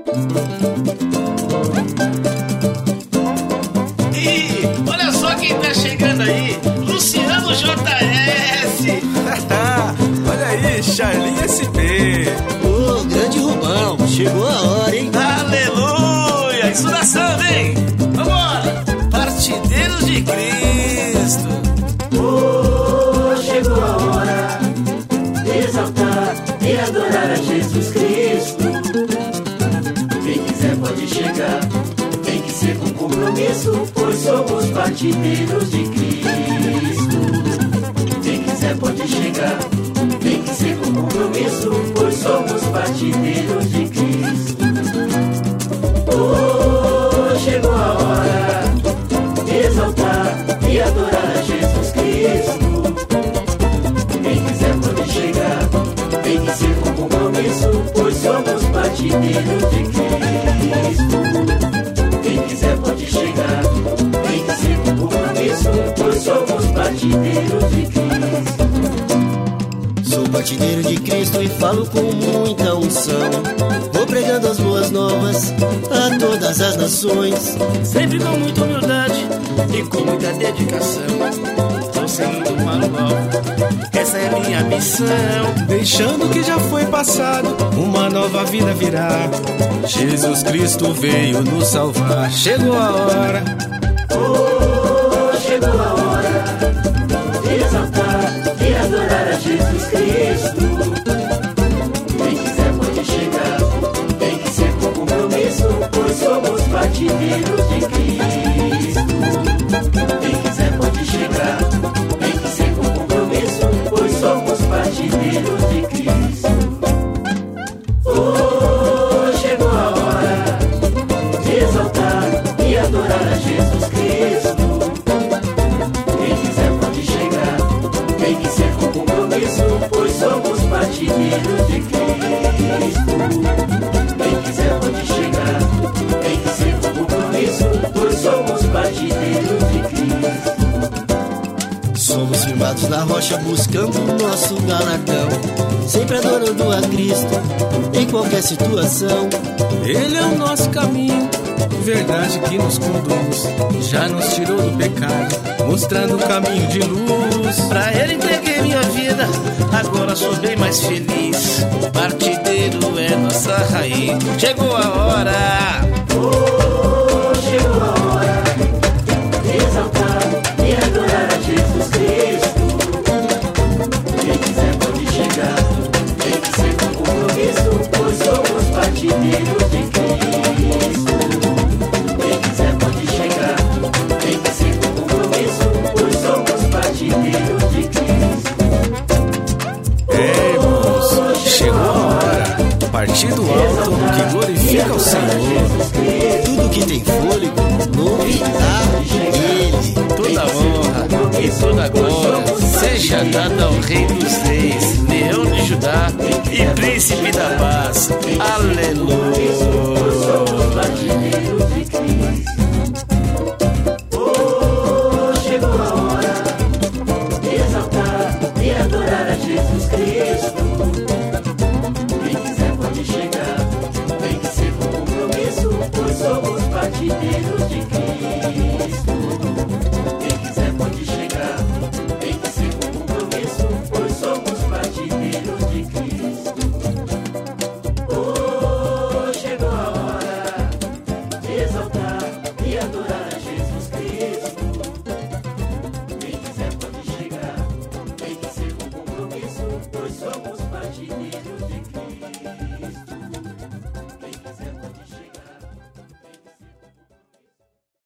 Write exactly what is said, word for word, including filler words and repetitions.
E olha só quem tá chegando aí, Luciano J S. Olha aí, Charlinho S P. Ô, grande Rubão, chegou a hora, hein? Aleluia, isso dá samba, hein? Vambora, partideiros de Cristo. Oh, chegou a hora de exaltar e adorar a Jesus Cristo. Quem quiser pode chegar, tem que ser com compromisso, pois somos partideiros de Cristo. Quem quiser pode chegar, tem que ser com compromisso, pois somos partideiros de Cristo. Oh, chegou a hora de exaltar e adorar a Jesus Cristo. Quem quiser pode chegar, tem que ser com compromisso, pois somos partideiros de Cristo. Quem quiser pode chegar, tem que ser com compromisso, pois somos partideiros de Cristo. Sou partideiro de Cristo e falo com muita unção. Vou pregando as boas novas a todas as nações, Sempre com muita humildade e com muita dedicação. Estou seguindo o manual, essa é a minha missão. Deixando o que já foi passado, uma nova vida virá. Jesus Cristo veio nos salvar. Chegou a hora. Oh, chegou a hora de exaltar e adorar a Jesus Cristo. Quem quiser pode chegar, tem que ser com compromisso, pois somos partideiros de Cristo. Quem quiser pode chegar, tem que ser com compromisso, pois somos partideiros de Cristo. Oh, chegou a hora de exaltar e adorar a Jesus Cristo. Quem quiser pode chegar, tem que ser com compromisso, pois somos partideiros de Cristo. Quem quiser pode chegar, tem que ser com compromisso, pois somos partideiros de Cristo. somos firmados na rocha buscando o nosso galardão, sempre adorando a Cristo em qualquer situação. Ele é o nosso caminho, verdade que nos conduz. Já nos tirou do pecado, mostrando o caminho de luz. Pra ele entreguei minha vida, agora sou bem mais feliz. Partideiro é nossa raiz. Chegou a hora. Oh, chegou a hora de exaltar e adorar a Jesus Cristo. Quem quiser pode chegar, tem que ser com compromisso, pois somos partideiros de Cristo. Quem quiser pode chegar, tem que ser com compromisso, pois somos partideiros de Cristo. É, irmãos, chegou a hora. Partido alto que glorifica o Senhor. Tudo que tem fôlego, louve a Ele. Toda honra e toda glória seja dada ao Rei dos Reis, Leão de Judá e Príncipe da Paz. Aleluia. Oh, chegou a hora de exaltar e adorar a Jesus Cristo. Quem quiser pode chegar, tem que ser com compromisso, pois somos partideiros de Cristo. Quem quiser pode chegar, tem que ser com compromisso, pois somos partideiros de Cristo. Oh, chegou a hora de exaltar e adorar a Jesus Cristo. Quem quiser pode chegar, tem que ser com compromisso, pois somos partideiros.